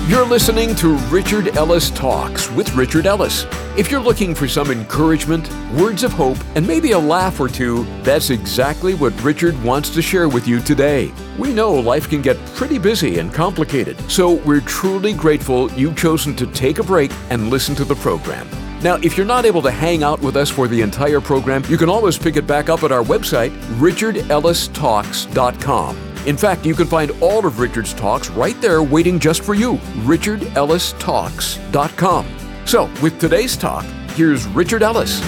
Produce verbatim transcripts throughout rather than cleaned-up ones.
You're listening to Richard Ellis Talks with Richard Ellis. If you're looking for some encouragement, words of hope, and maybe a laugh or two, that's exactly what Richard wants to share with you today. We know life can get pretty busy and complicated, so we're truly grateful you've chosen to take a break and listen to the program. Now, if you're not able to hang out with us for the entire program, you can always pick it back up at our website, richard ellis talks dot com. In fact, you can find all of Richard's talks right there waiting just for you, richard ellis talks dot com. So, with today's talk, here's Richard Ellis.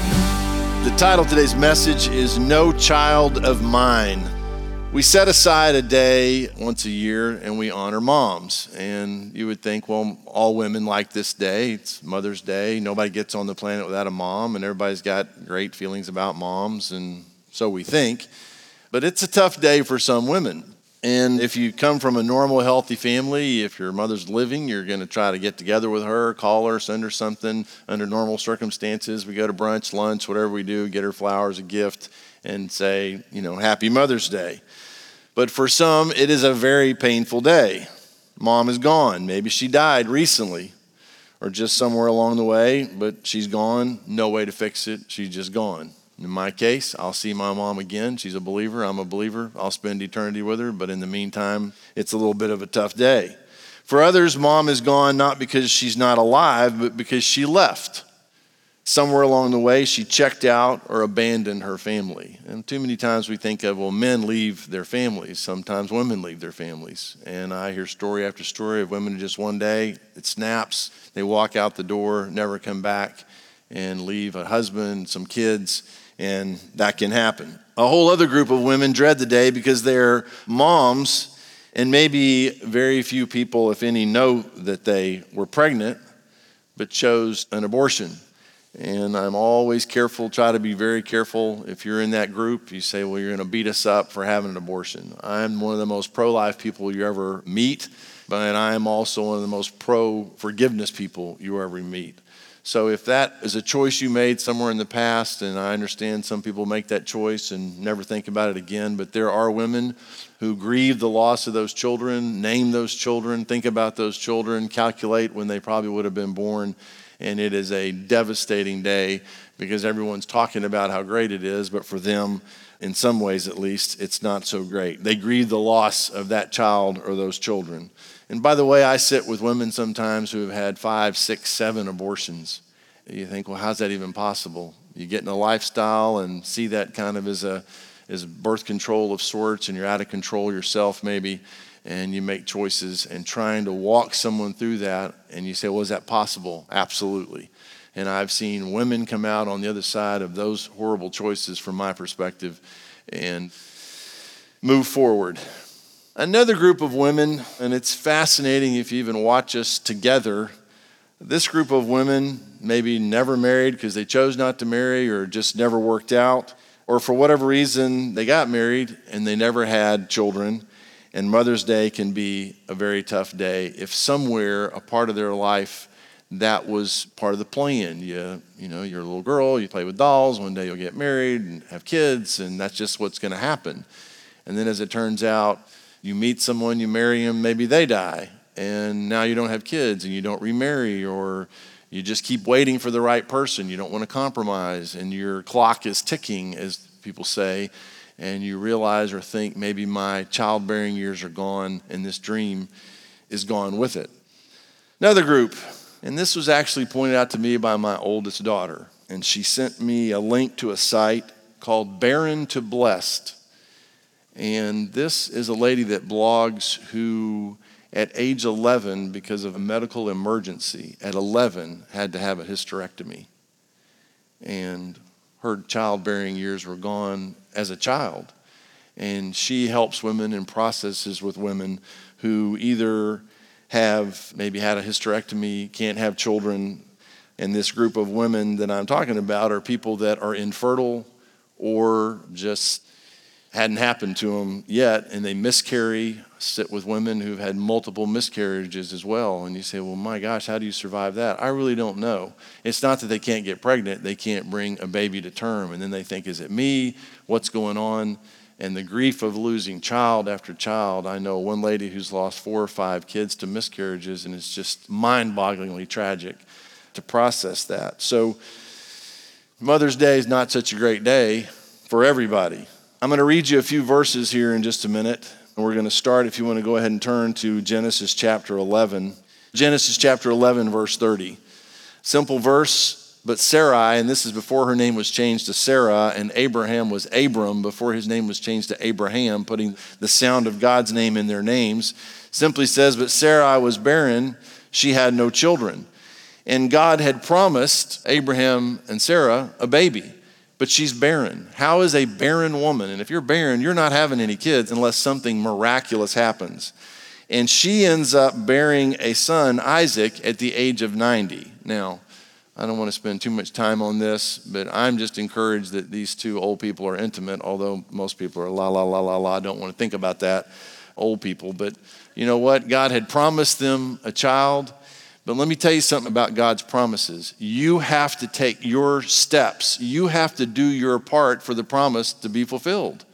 The title of today's message is No Child of Mine. We set aside a day once a year and we honor moms. And you would think, well, all women like this day. It's Mother's Day. Nobody gets on the planet without a mom, and everybody's got great feelings about moms, and so we think. But it's a tough day for some women. And if you come from a normal, healthy family, if your mother's living, you're going to try to get together with her, call her, send her something. Under normal circumstances, we go to brunch, lunch, whatever we do, get her flowers, a gift, and say, you know, Happy Mother's Day. But for some, it is a very painful day. Mom is gone. Maybe she died recently or just somewhere along the way, but she's gone. No way to fix it. She's just gone. In my case, I'll see my mom again. She's a believer. I'm a believer. I'll spend eternity with her. But in the meantime, it's a little bit of a tough day. For others, mom is gone not because she's not alive, but because she left. Somewhere along the way, she checked out or abandoned her family. And too many times we think of, well, men leave their families. Sometimes women leave their families. And I hear story after story of women who just one day, it snaps, they walk out the door, never come back, and leave a husband, some kids, and that can happen. A whole other group of women dread the day because they're moms, and maybe very few people, if any, know that they were pregnant, but chose an abortion. And I'm always careful, try to be very careful. If you're in that group, you say, well, you're going to beat us up for having an abortion. I'm one of the most pro-life people you ever meet, but I am also one of the most pro-forgiveness people you ever meet. So if that is a choice you made somewhere in the past, and I understand some people make that choice and never think about it again, but there are women who grieve the loss of those children, name those children, think about those children, calculate when they probably would have been born. And it is a devastating day because everyone's talking about how great it is, but for them, in some ways at least, it's not so great. They grieve the loss of that child or those children. And by the way, I sit with women sometimes who have had five, six, seven abortions. You think, well, how's that even possible? You get in a lifestyle and see that kind of as a as birth control of sorts, and you're out of control yourself maybe, and you make choices and trying to walk someone through that, and you say, well, is that possible? Absolutely. And I've seen women come out on the other side of those horrible choices from my perspective and move forward. Another group of women, and it's fascinating if you even watch us together, this group of women maybe never married because they chose not to marry or just never worked out, or for whatever reason they got married and they never had children. And Mother's Day can be a very tough day if somewhere a part of their life that was part of the plan. You, you know, you're a little girl, you play with dolls, one day you'll get married and have kids, and that's just what's going to happen. And then as it turns out, you meet someone, you marry them, maybe they die, and now you don't have kids and you don't remarry, or you just keep waiting for the right person. You don't want to compromise, and your clock is ticking, as people say, and you realize or think maybe my childbearing years are gone and this dream is gone with it. Another group, and this was actually pointed out to me by my oldest daughter, and she sent me a link to a site called Barren to Blessed. And this is a lady that blogs who at age eleven, because of a medical emergency, at eleven had to have a hysterectomy. And her childbearing years were gone as a child. And she helps women and processes with women who either have maybe had a hysterectomy, can't have children. And this group of women that I'm talking about are people that are infertile or just hadn't happened to them yet, and they miscarry. Sit with women who've had multiple miscarriages as well, and you say, well, my gosh, how do you survive that? I really don't know. It's not that they can't get pregnant, they can't bring a baby to term, and then they think, is it me? What's going on? and the grief of losing child after child. I know one lady who's lost four or five kids to miscarriages, and it's just mind-bogglingly tragic to process that. So Mother's Day is not such a great day for everybody. I'm going to read you a few verses here in just a minute. And we're going to start, if you want to go ahead and turn to Genesis chapter eleven. Genesis chapter eleven, verse thirty. Simple verse, but Sarai, and this is before her name was changed to Sarah, and Abraham was Abram before his name was changed to Abraham, putting the sound of God's name in their names, simply says, but Sarai was barren, she had no children. And God had promised Abraham and Sarah a baby, but she's barren. How is a barren woman? And if you're barren, you're not having any kids unless something miraculous happens. And she ends up bearing a son, Isaac, at the age of ninety. Now, I don't want to spend too much time on this, but I'm just encouraged that these two old people are intimate, although most people are la, la, la, la, la, don't want to think about that, old people. But you know what? God had promised them a child. But let me tell you something about God's promises. You have to take your steps. You have to do your part for the promise to be fulfilled.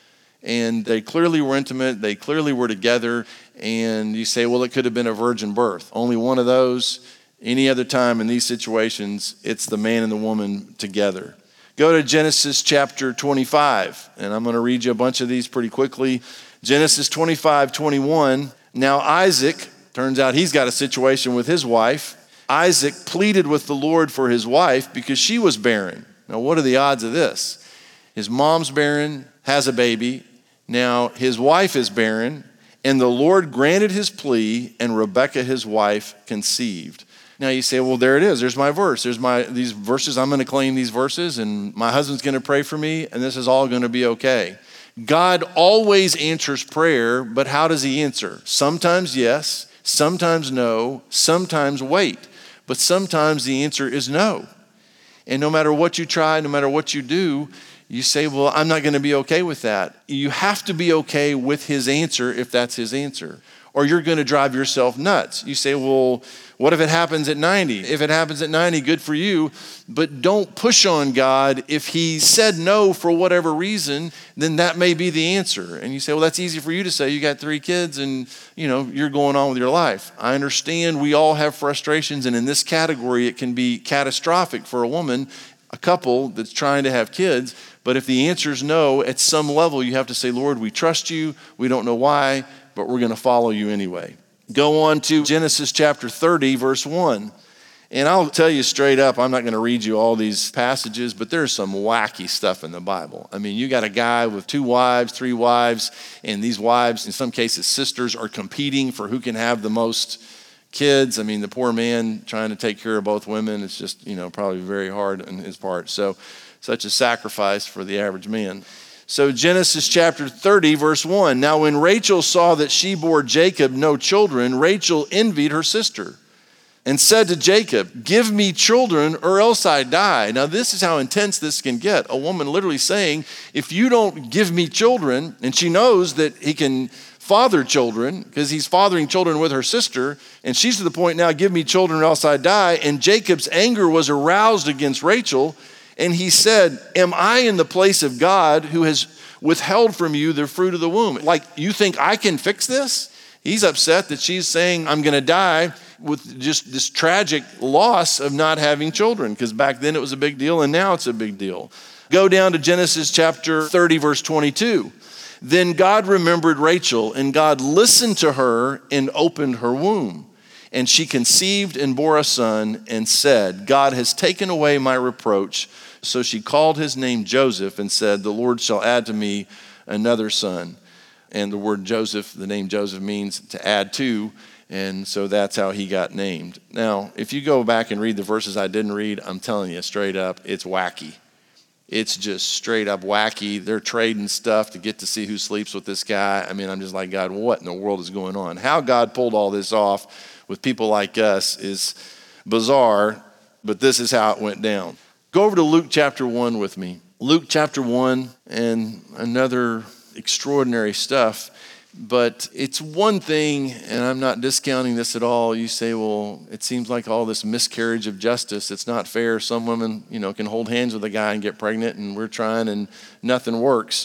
And they clearly were intimate. They clearly were together. And you say, well, it could have been a virgin birth. Only one of those. Any other time in these situations, it's the man and the woman together. Go to Genesis chapter twenty-five. And I'm going to read you a bunch of these pretty quickly. Genesis twenty-five, twenty-one. Now Isaac... turns out he's got a situation with his wife. Isaac pleaded with the Lord for his wife because she was barren. Now, what are the odds of this? His mom's barren, has a baby. Now, his wife is barren, and the Lord granted his plea, and Rebekah, his wife, conceived. Now, you say, well, there it is. There's my verse. There's my these verses. I'm going to claim these verses, and my husband's going to pray for me, and this is all going to be okay. God always answers prayer, but how does he answer? Sometimes yes. Sometimes no, sometimes wait, but sometimes the answer is no. And no matter what you try, no matter what you do, you say, well, I'm not going to be okay with that. You have to be okay with his answer if that's his answer, or you're going to drive yourself nuts. You say, well, what if it happens at ninety? If it happens at ninety, good for you, but don't push on God. If he said no for whatever reason, then that may be the answer. And you say, well, that's easy for you to say. You got three kids and, you know, you're going on with your life. I understand we all have frustrations, and in this category, it can be catastrophic for a woman, a couple that's trying to have kids. But if the answer is no, at some level, you have to say, Lord, we trust you. We don't know why, but we're going to follow you anyway. Go on to Genesis chapter thirty, verse one. And I'll tell you straight up, I'm not going to read you all these passages, but there's some wacky stuff in the Bible. I mean, you got a guy with two wives, three wives, and these wives, in some cases, sisters, are competing for who can have the most kids. I mean, the poor man trying to take care of both women is just, you know, probably very hard on his part. So, such a sacrifice for the average man. So Genesis chapter thirty, verse one. Now when Rachel saw that she bore Jacob no children, Rachel envied her sister and said to Jacob, give me children or else I die. Now this is how intense this can get. A woman literally saying, if you don't give me children, and she knows that he can father children because he's fathering children with her sister, and she's to the point now, give me children or else I die. And Jacob's anger was aroused against Rachel. And he said, am I in the place of God who has withheld from you the fruit of the womb? Like, you think I can fix this? He's upset that she's saying, I'm going to die with just this tragic loss of not having children, because back then it was a big deal and now it's a big deal. Go down to Genesis chapter thirty, verse twenty-two. Then God remembered Rachel, and God listened to her and opened her womb. And she conceived and bore a son and said, God has taken away my reproach. So she called his name Joseph and said, the Lord shall add to me another son. And the word Joseph, the name Joseph means to add to. And so that's how he got named. Now, if you go back and read the verses I didn't read, I'm telling you straight up, it's wacky. It's just straight up wacky. They're trading stuff to get to see who sleeps with this guy. I mean, I'm just like, God, what in the world is going on? How God pulled all this off with people like us is bizarre, but this is how it went down. Go over to Luke chapter one with me. Luke chapter one, and another extraordinary stuff. But it's one thing, and I'm not discounting this at all. You say, well, it seems like all this miscarriage of justice. It's not fair. Some women, you know, can hold hands with a guy and get pregnant, and we're trying and nothing works.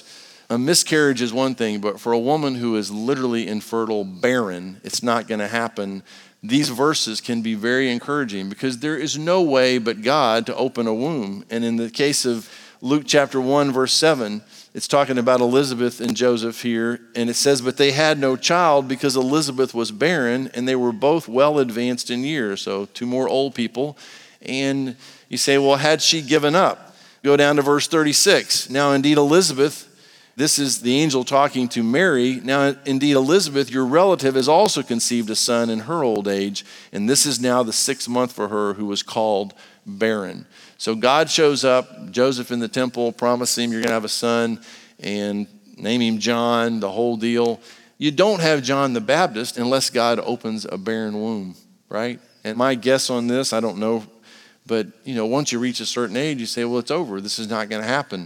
A miscarriage is one thing, but for a woman who is literally infertile, barren, it's not going to happen. These verses can be very encouraging because there is no way but God to open a womb. And in the case of Luke chapter one, verse seven, it's talking about Elizabeth and Joseph here. And it says, but they had no child because Elizabeth was barren and they were both well advanced in years. So two more old people. And you say, well, had she given up? Go down to verse thirty-six. Now, indeed, Elizabeth, this is the angel talking to Mary. Now, indeed, Elizabeth, your relative, has also conceived a son in her old age, and this is now the sixth month for her who was called barren. So God shows up, Joseph in the temple, promising him you're going to have a son, and name him John, the whole deal. You don't have John the Baptist unless God opens a barren womb, right? And my guess on this, I don't know, but you know, once you reach a certain age, you say, well, it's over. This is not going to happen.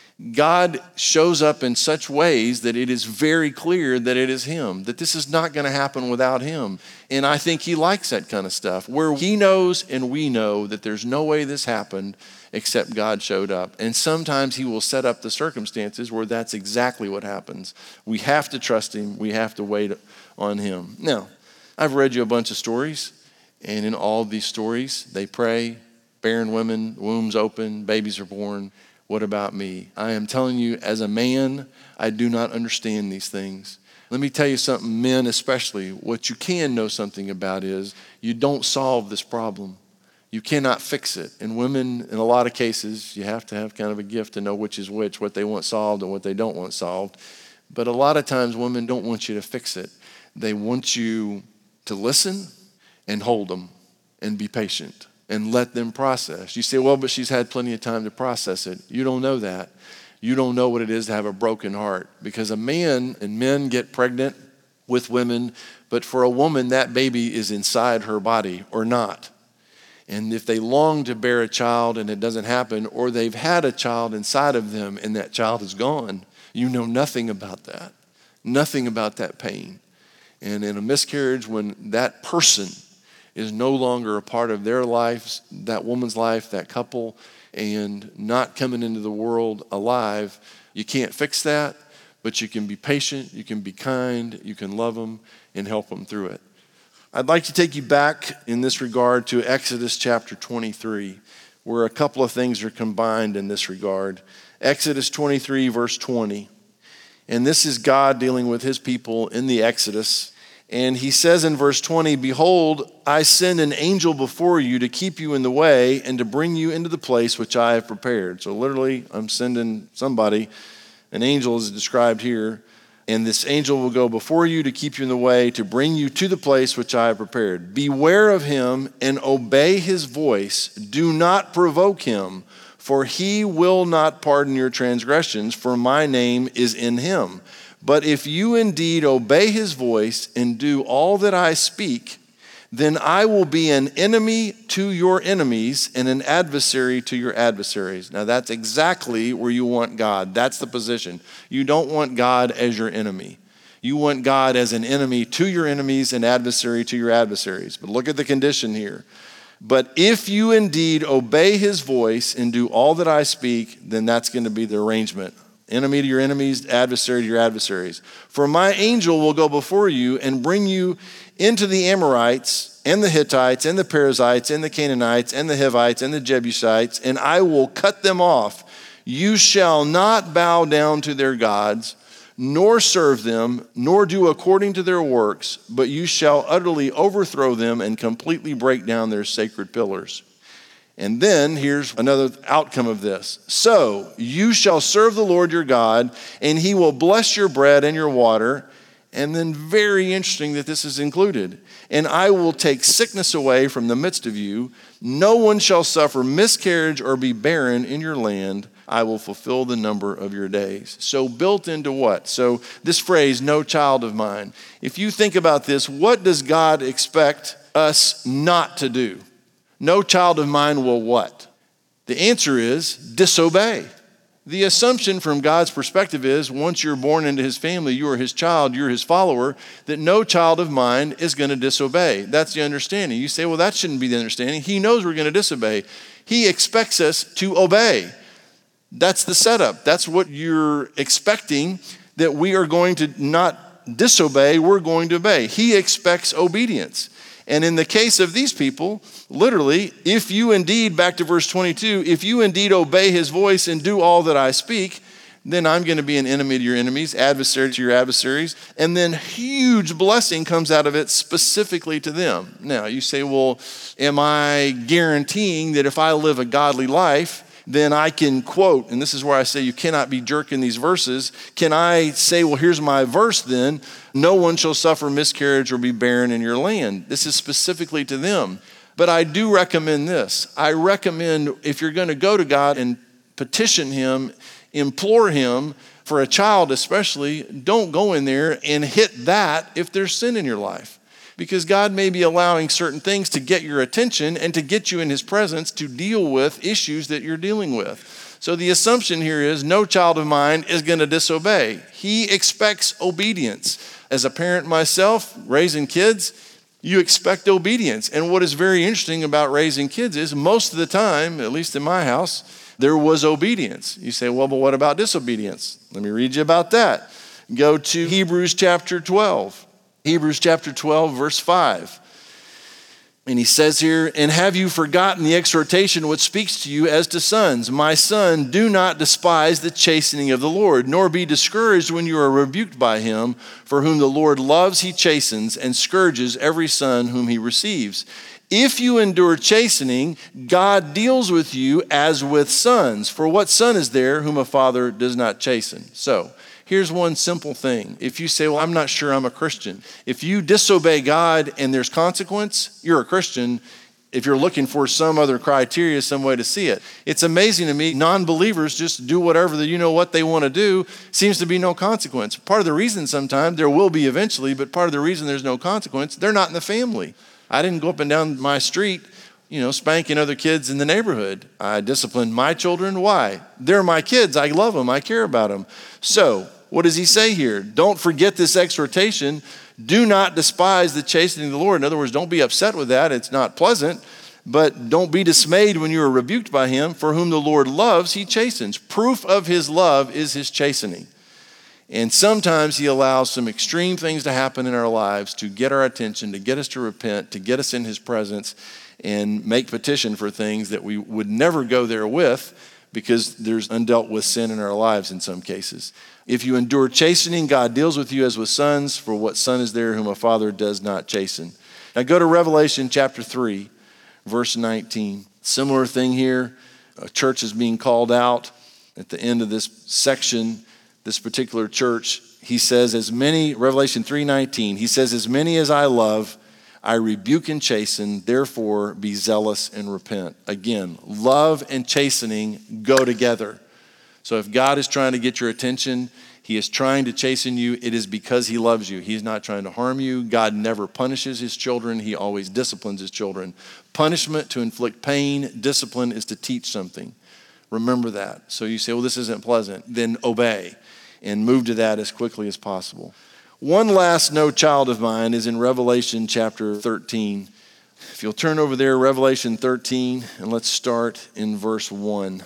God shows up in such ways that it is very clear that it is him, that this is not going to happen without him. And I think he likes that kind of stuff, where he knows and we know that there's no way this happened except God showed up. And sometimes he will set up the circumstances where that's exactly what happens. We have to trust him. We have to wait on him. Now, I've read you a bunch of stories, and in all these stories, they pray, barren women, wombs open, babies are born. What about me? I am telling you, as a man, I do not understand these things. Let me tell you something, men especially. What you can know something about is you don't solve this problem. You cannot fix it. And women, in a lot of cases, you have to have kind of a gift to know which is which, what they want solved and what they don't want solved. But a lot of times, women don't want you to fix it. They want you to listen and hold them and be patient and let them process. You say, well, but she's had plenty of time to process it. You don't know that. You don't know what it is to have a broken heart, because a man and men get pregnant with women, but for a woman, that baby is inside her body or not. And if they long to bear a child and it doesn't happen, or they've had a child inside of them and that child is gone, you know nothing about that, nothing about that pain. And in a miscarriage, when that person is no longer a part of their lives, that woman's life, that couple, and not coming into the world alive, you can't fix that, but you can be patient, you can be kind, you can love them and help them through it. I'd like to take you back in this regard to Exodus chapter twenty-three, where a couple of things are combined in this regard. Exodus twenty-three, verse twenty. And this is God dealing with his people in the Exodus. And he says in verse twenty, behold, I send an angel before you to keep you in the way and to bring you into the place which I have prepared. So literally, I'm sending somebody. An angel is described here. And this angel will go before you to keep you in the way, to bring you to the place which I have prepared. Beware of him and obey his voice. Do not provoke him, for he will not pardon your transgressions, for my name is in him. But if you indeed obey his voice and do all that I speak, then I will be an enemy to your enemies and an adversary to your adversaries. Now that's exactly where you want God. That's the position. You don't want God as your enemy. You want God as an enemy to your enemies and adversary to your adversaries. But look at the condition here. But if you indeed obey his voice and do all that I speak, then that's going to be the arrangement. Enemy to your enemies, adversary to your adversaries. For my angel will go before you and bring you into the Amorites and the Hittites and the Perizzites and the Canaanites and the Hivites and the Jebusites, and I will cut them off. You shall not bow down to their gods, nor serve them, nor do according to their works, but you shall utterly overthrow them and completely break down their sacred pillars. And then here's another outcome of this. So you shall serve the Lord your God, and he will bless your bread and your water. And then very interesting that this is included. And I will take sickness away from the midst of you. No one shall suffer miscarriage or be barren in your land. I will fulfill the number of your days. So built into what? So this phrase, no child of mine. If you think about this, what does God expect us not to do? No child of mine will what? The answer is disobey. The assumption from God's perspective is once you're born into his family, you are his child, you're his follower, that no child of mine is going to disobey. That's the understanding. You say, well, that shouldn't be the understanding. He knows we're going to disobey. He expects us to obey. That's the setup. That's what you're expecting, that we are going to not disobey, we're going to obey. He expects obedience. And in the case of these people, literally, if you indeed, back to verse twenty-two, if you indeed obey his voice and do all that I speak, then I'm going to be an enemy to your enemies, adversary to your adversaries, and then huge blessing comes out of it specifically to them. Now, you say, well, am I guaranteeing that if I live a godly life, then I can quote, and this is where I say you cannot be jerking these verses. Can I say, well, here's my verse then, no one shall suffer miscarriage or be barren in your land. This is specifically to them. But I do recommend this. I recommend if you're going to go to God and petition him, implore him for a child especially, don't go in there and hit that if there's sin in your life. Because God may be allowing certain things to get your attention and to get you in his presence to deal with issues that you're dealing with. So the assumption here is no child of mine is going to disobey. He expects obedience. As a parent myself, raising kids, you expect obedience. And what is very interesting about raising kids is most of the time, at least in my house, there was obedience. You say, well, but what about disobedience? Let me read you about that. Go to Hebrews chapter twelve. Hebrews chapter twelve, verse five. And he says here, and have you forgotten the exhortation which speaks to you as to sons? My son, do not despise the chastening of the Lord, nor be discouraged when you are rebuked by him. For whom the Lord loves, he chastens and scourges every son whom he receives. If you endure chastening, God deals with you as with sons. For what son is there whom a father does not chasten? So, here's one simple thing. If you say, well, I'm not sure I'm a Christian. If you disobey God and there's consequence, you're a Christian. If you're looking for some other criteria, some way to see it. It's amazing to me, non-believers just do whatever the, you know what they want to do. Seems to be no consequence. Part of the reason sometimes, there will be eventually, but part of the reason there's no consequence, they're not in the family. I didn't go up and down my street, you know, spanking other kids in the neighborhood. I disciplined my children. Why? They're my kids. I love them. I care about them. So, what does he say here? Don't forget this exhortation. Do not despise the chastening of the Lord. In other words, don't be upset with that. It's not pleasant. But don't be dismayed when you are rebuked by him. For whom the Lord loves, he chastens. Proof of his love is his chastening. And sometimes he allows some extreme things to happen in our lives to get our attention, to get us to repent, to get us in his presence, and make petition for things that we would never go there with because there's undealt with sin in our lives in some cases. If you endure chastening, God deals with you as with sons, for what son is there whom a father does not chasten? Now go to Revelation chapter three, verse nineteen. Similar thing here. A church is being called out. At the end of this section, this particular church, he says, as many, Revelation three nineteen, he says, as many as I love, I rebuke and chasten, therefore be zealous and repent. Again, love and chastening go together. So if God is trying to get your attention, he is trying to chasten you, it is because he loves you. He's not trying to harm you. God never punishes his children. He always disciplines his children. Punishment to inflict pain, discipline is to teach something. Remember that. So you say, well, this isn't pleasant. Then obey and move to that as quickly as possible. One last no child of mine is in Revelation chapter thirteen. If you'll turn over there, Revelation thirteen, and let's start in verse one.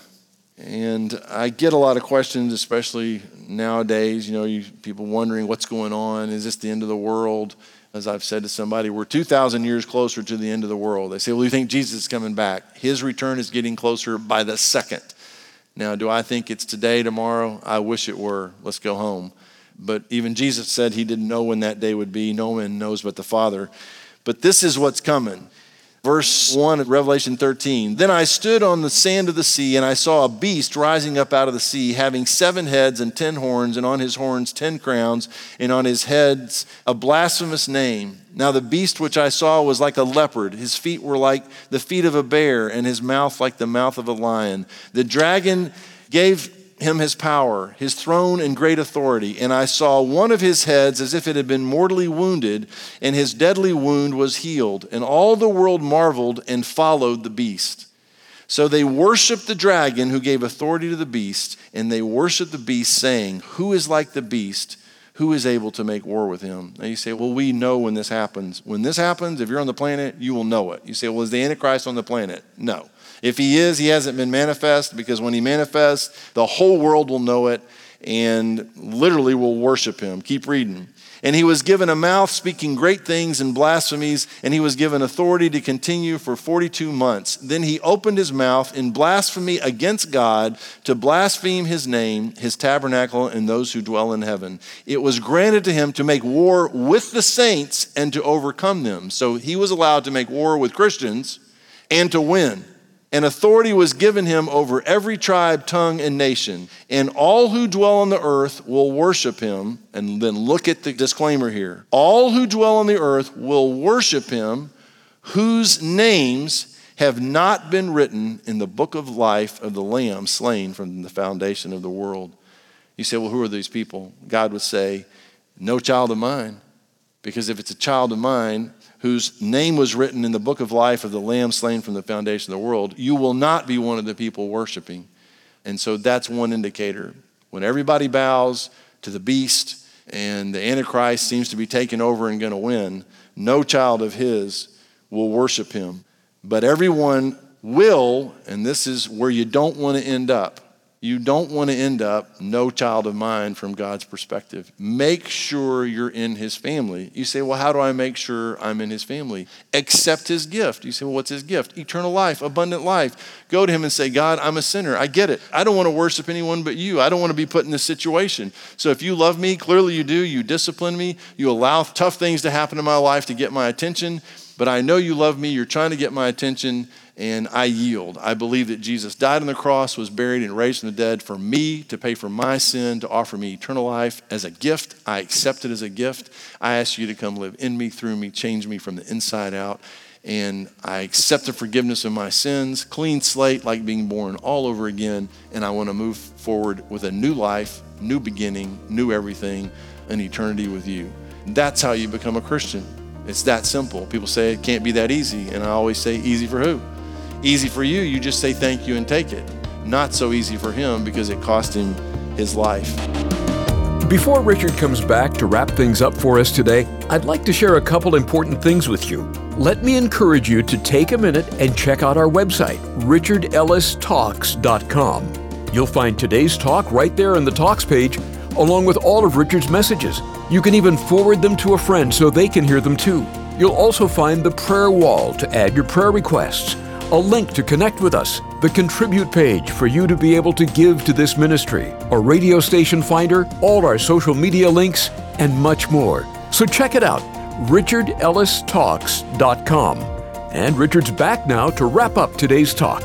And I get a lot of questions, especially nowadays, you know, you, people wondering what's going on. Is this the end of the world? As I've said to somebody, we're two thousand years closer to the end of the world. They say, well, you think Jesus is coming back? His return is getting closer by the second. Now, do I think it's today, tomorrow? I wish it were. Let's go home. But even Jesus said he didn't know when that day would be. No one knows but the Father. But this is what's coming. Verse one of Revelation thirteen, then I stood on the sand of the sea, and I saw a beast rising up out of the sea, having seven heads and ten horns, and on his horns ten crowns, and on his heads a blasphemous name. Now the beast which I saw was like a leopard. His feet were like the feet of a bear, and his mouth like the mouth of a lion. The dragon gave him his power, his throne and great authority. And I saw one of his heads as if it had been mortally wounded, and his deadly wound was healed. And all the world marveled and followed the beast. So they worshiped the dragon who gave authority to the beast, and they worshiped the beast, saying, who is like the beast? who is able to make war with him? And you say, well, we know when this happens. When this happens, if you're on the planet, you will know it. You say, well, is the Antichrist on the planet? No. If he is, he hasn't been manifest, because when he manifests, the whole world will know it and literally will worship him. Keep reading. And he was given a mouth speaking great things and blasphemies, and he was given authority to continue for forty-two months. Then he opened his mouth in blasphemy against God to blaspheme his name, his tabernacle, and those who dwell in heaven. It was granted to him to make war with the saints and to overcome them. So he was allowed to make war with Christians and to win. And authority was given him over every tribe, tongue, and nation. And all who dwell on the earth will worship him. And then look at the disclaimer here. All who dwell on the earth will worship him, whose names have not been written in the book of life of the Lamb slain from the foundation of the world. You say, well, who are these people? God would say, no child of mine. Because if it's a child of mine, whose name was written in the book of life of the Lamb slain from the foundation of the world, you will not be one of the people worshiping. And so that's one indicator. When everybody bows to the beast and the Antichrist seems to be taking over and going to win, no child of his will worship him. But everyone will, and this is where you don't want to end up. You don't want to end up no child of mine from God's perspective. Make sure you're in his family. You say, well, how do I make sure I'm in his family? Accept his gift. You say, well, what's his gift? Eternal life, abundant life. Go to him and say, God, I'm a sinner. I get it. I don't want to worship anyone but you. I don't want to be put in this situation. So if you love me, clearly you do. You discipline me. You allow tough things to happen in my life to get my attention. But I know you love me. You're trying to get my attention. And I yield. I believe that Jesus died on the cross, was buried, and raised from the dead for me to pay for my sin, to offer me eternal life as a gift. I accept it as a gift. I ask you to come live in me, through me, change me from the inside out. And I accept the forgiveness of my sins, clean slate, like being born all over again. And I want to move forward with a new life, new beginning, new everything, an eternity with you. That's how you become a Christian. It's that simple. People say it can't be that easy. And I always say, easy for who? Easy for you, you just say thank you and take it. Not so easy for him because it cost him his life. Before Richard comes back to wrap things up for us today, I'd like to share a couple important things with you. Let me encourage you to take a minute and check out our website, richard ellis talks dot com. You'll find today's talk right there on the Talks page, along with all of Richard's messages. You can even forward them to a friend so they can hear them too. You'll also find the prayer wall to add your prayer requests, a link to connect with us, the contribute page for you to be able to give to this ministry, a radio station finder, all our social media links, and much more. So check it out, richard ellis talks dot com. And Richard's back now to wrap up today's talk.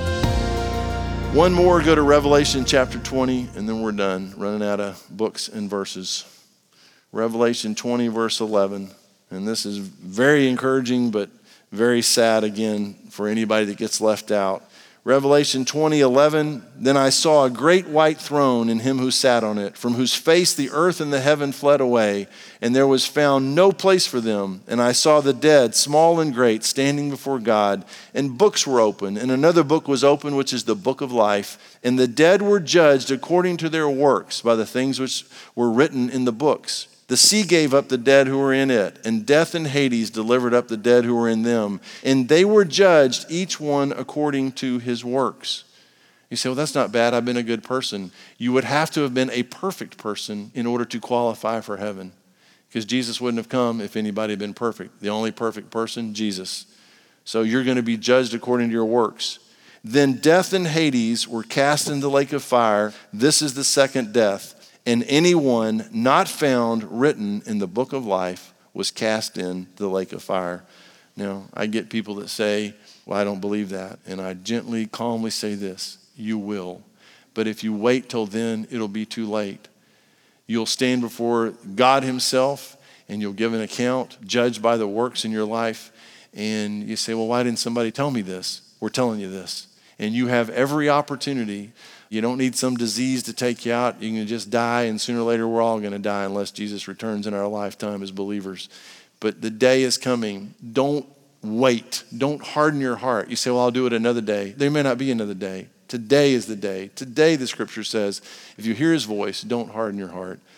One more, go to Revelation chapter twenty, and then we're done, running out of books and verses. Revelation twenty, verse eleven. And this is very encouraging, but very sad again for anybody that gets left out. Revelation twenty eleven, then I saw a great white throne and him who sat on it, from whose face the earth and the heaven fled away, and there was found no place for them. And I saw the dead, small and great, standing before God, and books were opened, and another book was opened, which is the book of life. And the dead were judged according to their works by the things which were written in the books. The sea gave up the dead who were in it, and death and Hades delivered up the dead who were in them. And they were judged, each one according to his works. You say, well, that's not bad. I've been a good person. You would have to have been a perfect person in order to qualify for heaven, because Jesus wouldn't have come if anybody had been perfect. The only perfect person, Jesus. So you're going to be judged according to your works. Then death and Hades were cast into the lake of fire. This is the second death. And anyone not found written in the book of life was cast into the lake of fire. Now, I get people that say, well, I don't believe that. And I gently, calmly say this, you will. But if you wait till then, it'll be too late. You'll stand before God himself and you'll give an account, judged by the works in your life. And you say, well, why didn't somebody tell me this? We're telling you this. And you have every opportunity. You don't need some disease to take you out. You can just die, and sooner or later we're all going to die unless Jesus returns in our lifetime as believers. But the day is coming. Don't wait. Don't harden your heart. You say, well, I'll do it another day. There may not be another day. Today is the day. Today, the scripture says, if you hear his voice, don't harden your heart.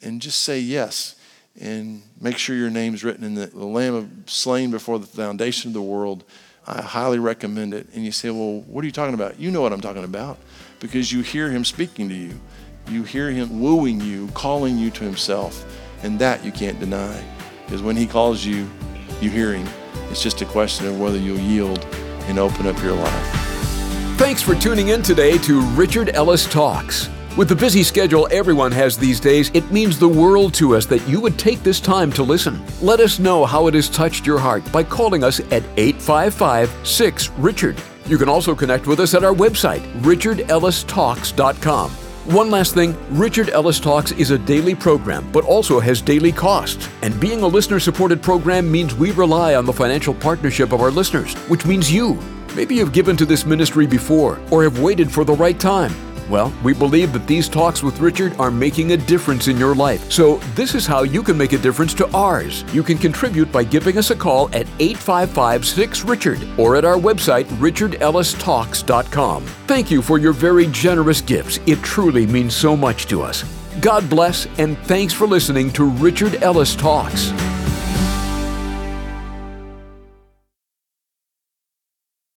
and just say yes. And make sure your name's written in the, the Lamb of slain before the foundation of the world. I highly recommend it. And you say, well, what are you talking about? You know what I'm talking about, because you hear him speaking to you. You hear him wooing you, calling you to himself. And that you can't deny, because when he calls you, you hear him. It's just a question of whether you'll yield and open up your life. Thanks for tuning in today to Richard Ellis Talks. With the busy schedule everyone has these days, it means the world to us that you would take this time to listen. Let us know how it has touched your heart by calling us at eight five five, six, Richard. You can also connect with us at our website, richard ellis talks dot com. One last thing, Richard Ellis Talks is a daily program, but also has daily costs. And being a listener-supported program means we rely on the financial partnership of our listeners, which means you. Maybe you've given to this ministry before, or have waited for the right time. Well, we believe that these talks with Richard are making a difference in your life. So this is how you can make a difference to ours. You can contribute by giving us a call at eight five five, six, Richard or at our website, richard ellis talks dot com. Thank you for your very generous gifts. It truly means so much to us. God bless, and thanks for listening to Richard Ellis Talks.